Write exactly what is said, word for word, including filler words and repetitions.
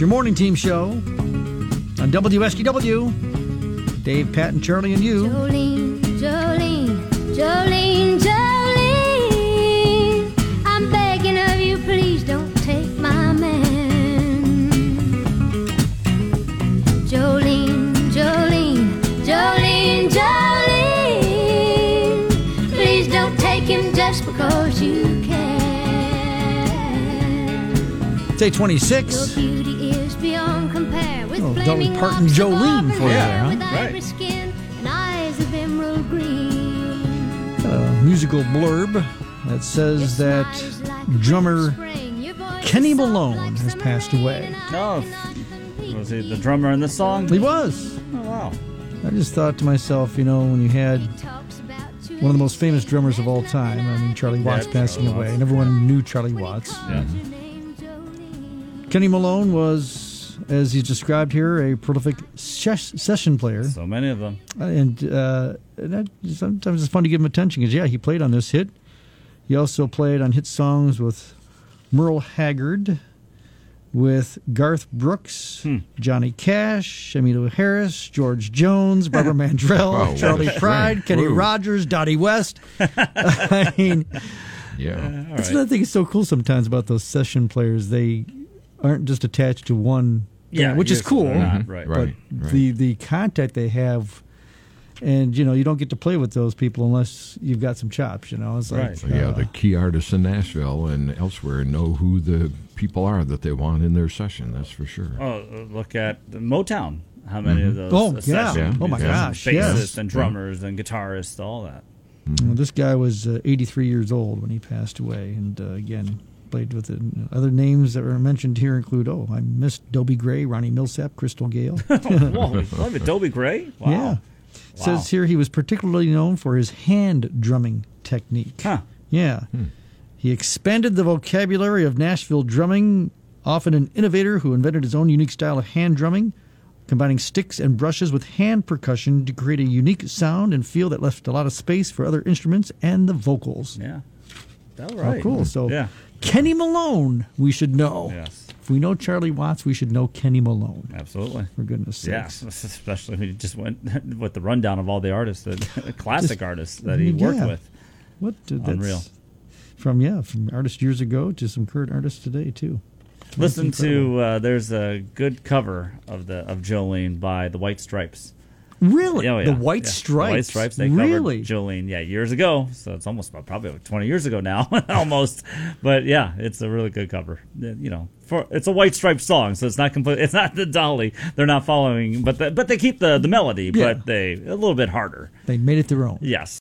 Your morning team show on W S G W. Dave, Pat, and Charlie and you. Jolene, Jolene, Jolene, Jolene, I'm begging of you, please don't take my man. Jolene, Jolene, Jolene, Jolene, please don't take him just because you can. Day twenty-six. Your beauty is beyond compare with Oh, Dolly flaming Parton, locks of Jolene auburn for you hair there, huh? with Right. ivory skin and eyes of emerald green. A musical blurb that says that drummer Kenny Malone has passed away. No, was he the drummer in this song? He was. Oh, wow. I just thought to myself, you know, when you had one of the most famous drummers of all time, I mean, Charlie Watts Yeah, passing Charlie away, Watts. and everyone knew Charlie Watts. Yeah. Kenny Malone was, as he's described here, a prolific ses- session player. So many of them. And, uh, and that, sometimes it's fun to give him attention because, yeah, he played on this hit. He also played on hit songs with Merle Haggard, with Garth Brooks, Hmm. Johnny Cash, Emmylou Harris, George Jones, Barbara Mandrell, Wow, Charlie that's Pride, right. Kenny Woo. Rogers, Dottie West. I mean, Yeah. All that's right. another thing that's so cool sometimes about those session players. They aren't just attached to one Yeah, band, which is yes, cool. they're not, Mhm. right. But Right. right. the the contact they have, and you know, you don't get to play with those people unless you've got some chops. You know, it's like, Right. So, yeah, uh, the key artists in Nashville and elsewhere know who the people are that they want in their session. That's for sure. Oh, uh, look at Motown. How many of those? Oh, uh, yeah. session Oh, my musicians, gosh, bassists yes. and drummers and guitarists, all that. Well, this guy was uh, eighty-three years old when he passed away, and uh, again played with it. Other names that were mentioned here include, oh, I missed Dobie Gray, Ronnie Millsap, Crystal Gale. Whoa, love it. Dobie Gray? Wow. Yeah. Wow. Says here he was particularly known for his hand drumming technique. Huh. Yeah. He expanded the vocabulary of Nashville drumming, often an innovator who invented his own unique style of hand drumming, combining sticks and brushes with hand percussion to create a unique sound and feel that left a lot of space for other instruments and the vocals. Yeah. All Oh, right. cool. So Yeah. Kenny Malone, we should know. Yes. If we know Charlie Watts, we should know Kenny Malone. Absolutely. For goodness sakes. Yes, especially when you just went with the rundown of all the artists, that classic Just- artists that he worked yeah. with. What? uh, that's Unreal. From, yeah, from artists years ago to some current artists today, too. That's Listen incredible. to uh, there's a good cover of the of Jolene by the White Stripes. Really? Oh, yeah. The White Yeah. Stripes? The White Stripes. They really? covered Jolene, yeah, years ago. So it's almost about probably twenty years ago now, almost. But yeah, it's a really good cover. You know, for it's a White Stripes song, so it's not complete. It's not the Dolly. They're not following, but the, but they keep the the melody, Yeah. but they a little bit harder. They made it their own. Yes.